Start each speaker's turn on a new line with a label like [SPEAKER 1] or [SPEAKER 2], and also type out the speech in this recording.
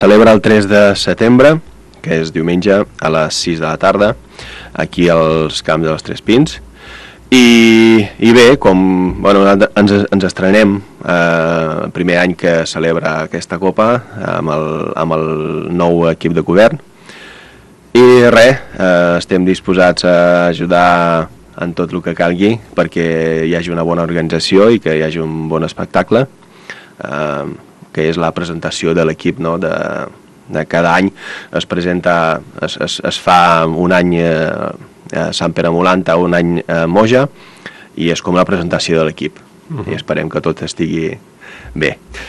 [SPEAKER 1] celebra el 3 de setembre, que és diumenge, a les 6 de la tarda, aquí als Camps dels Tres Pins. I bé, ens estrenem el primer any que celebra aquesta Copa amb el nou equip de govern. I res, estem disposats a ajudar en tot el que calgui perquè hi hagi una bona organització i que hi hagi un bon espectacle, que és la presentació de l'equip, no? De cada any es fa un any a Sant Pere Molanta, un any a Moja, i és com la presentació de l'equip. I esperem que tot estigui bé.